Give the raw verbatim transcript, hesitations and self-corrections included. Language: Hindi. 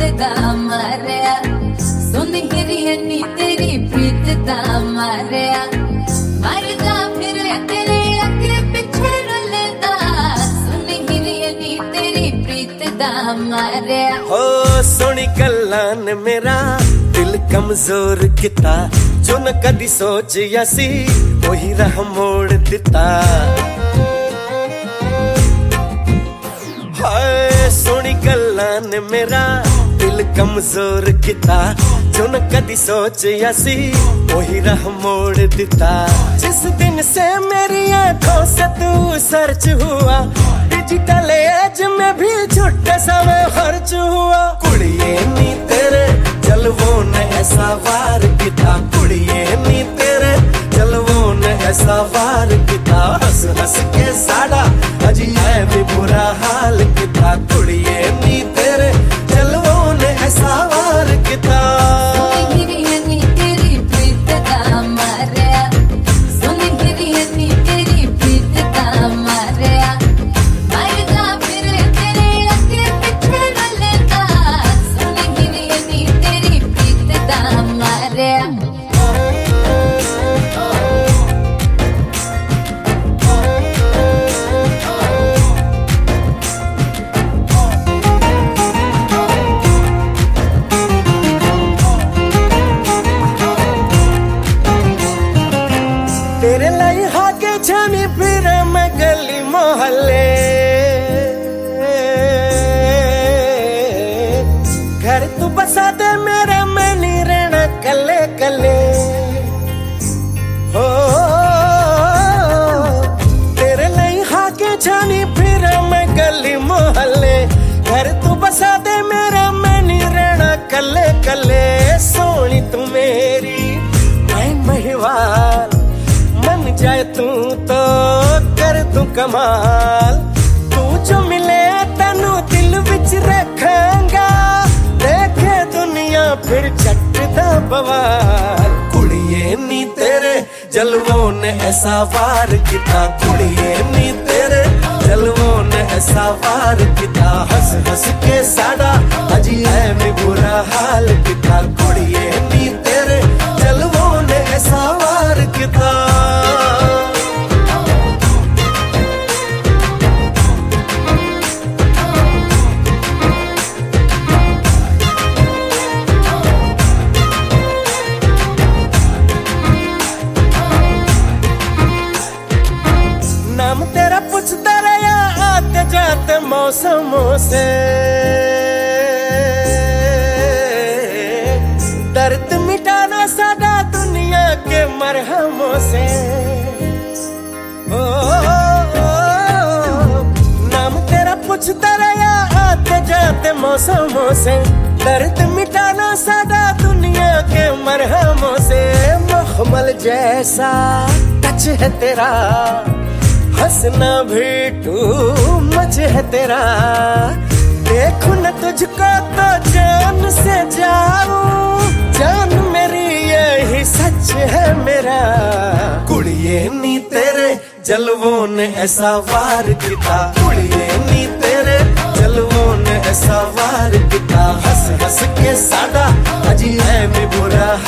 दा मारिया सुन गिरी नी तेरी प्रीत दा मारिया मरदा फिर तेरे अगे पिछे रुलदा सुन गिरी नी तेरी प्रीत दा मारिया। हो सोनी गल्लां ने मेरा दिल कमजोर किता जो न कदी सोचिया सी वही राह मोड़ दिता। हाय सोनी गल्लां ने मेरा दिल कमजोर किता जो न कदी सोचिया सी वही राह मोड़ दिता। जिस दिन से मेरी आंखों से तू सर्च हुआ डिजिटल एज में भी झूठे समय खर्च हुआ। कुड़िए नी तेरे जलवों ने ऐसा वार किता कुड़िए नी तेरे जलवों ने ऐसा वार किता। हंस हंस के साड़ा अजी है भी बुरा हाल किता कुड़िए नी तेरे जलवों ने ऐसा वार किता। तेरे लाई हाके छानी फिर मैं गली मोहल्ले घर तू बसा दे मेरा मैं नहीं रहना कले कले। हो तेरे लाई हाके छानी फिर मैं गली मोहल्ले घर तू बसा दे मेरा मैं नहीं रहना कले कले। सोनी तू मेरी मैं महिवाल मन जाए तू तो कर तू कमाल तू जो मिले तेनू दिल विच रखांगा देखे दुनिया फिर चटदा बवाल। कुड़िए नी तेरे जलवों ने ऐसा वार किता कुड़िए नी तेरे जलवों ने ऐसा वार किता। हंस हंस के साड़ा अजी है भी बुरा हाल किता कुड़िए नी तेरे जलवों ने ऐसा वार किता। नाम तेरा पूछता रहा आते जाते मौसमों से दर्द मिटाना सादा दुनिया के मरहमों से। ओ, ओ, ओ नाम तेरा पूछता रहा आते जाते मौसमों से दर्द मिटाना सादा दुनिया के मरहमों से। मखमल जैसा टच है तेरा हंसना भी टू मच है तेरा देखूं न तुझको तो जान से जाऊं जान मेरी यही सच है मेरा। कुड़िए नी तेरे जलवों ने ऐसा वार किता कुड़िए नी तेरे जलवों ने ऐसा वार किता। हंस हंस के साड़ा अजी है भी बुरा